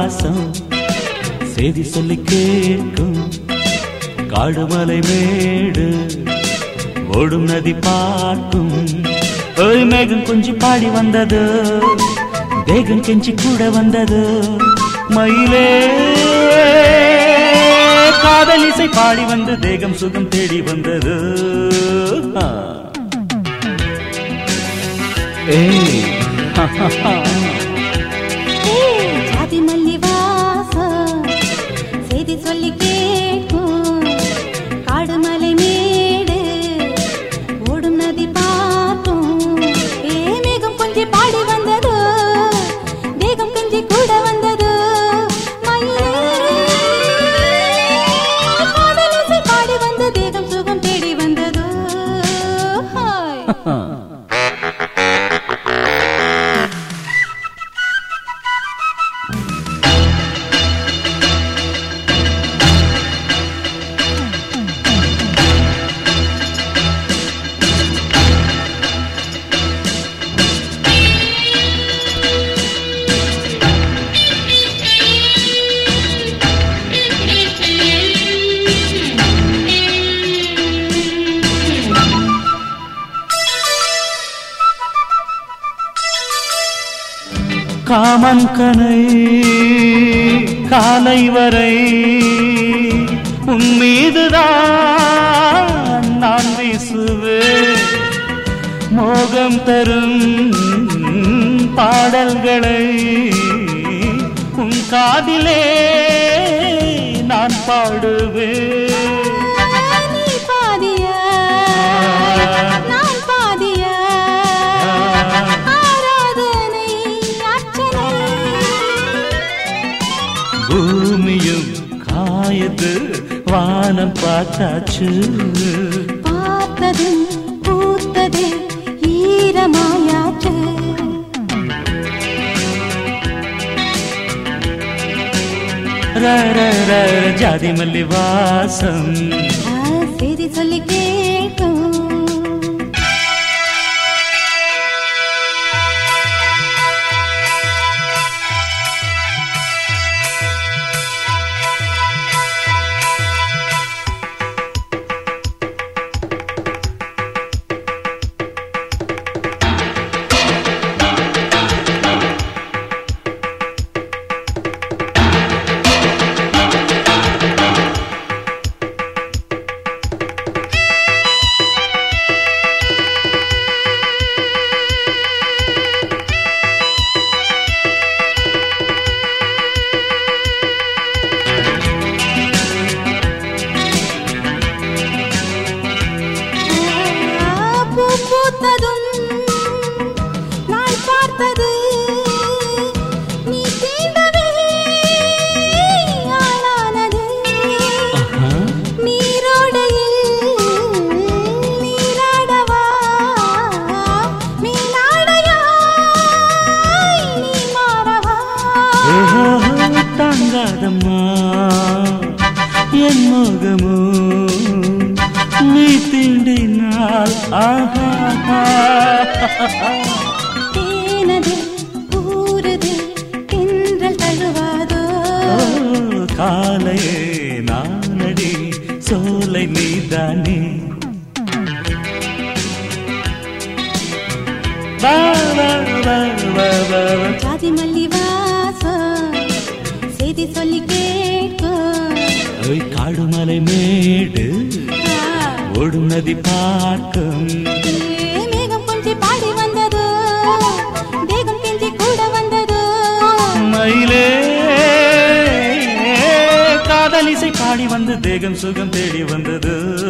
வாசம் செய்தி சொல்லி கேட்கும் காடுமலை மேடு ஓடும் நதி பார்க்கும் ஒரு மேகம் கொஞ்சி பாடி வந்தது தேகம் கெஞ்சி கூட வந்தது மயிலே காதல் இசை பாடி வந்து தேகம் சுகம் தேடி வந்தது ஜாதி மல்லி வாசம் செய்தி சொல்லி கேட்கும் காடுமலை மேடு ஓடும் நதி பார்க்கும் மேகம் கொஞ்சி பாடி வந்தது தேகம் கெஞ்சி கூட வந்தது மயிலே காதல் இசை பாடி வந்து தேகம் சுகம் தேடி வந்தது காமன் கனை காலை வரை உன் மீதுதான் நான் வீசுவேன் மோகம் தரும் பாடல்களை உன் காதிலே நான் பாடுவேன் பூமியும் காயது வானம் பார்த்தாச்சு பார்த்தது பூத்தது ஈரமாயாச்சு ஜாதி மல்லி வாசம் செய்தி சொல்லி கேட்கும் தாங்காதம்மா என் மோகமோ நீ தீண்டினால் தேனது ஊறுது தென்றல் தழுவாதோ காலையே நானடி சோலை நீதானே ஜாதி மல்லி வாசம் செய்தி சொல்லி கேட்கும் காடுமலை மேடு ஓடும் நதி பார்க்கும் மேகம் கொஞ்சி பாடி வந்தது தேகம் கெஞ்சி கூட வந்தது மயிலே காதல் இசை பாடி வந்து தேகம் சுகம் தேடி வந்தது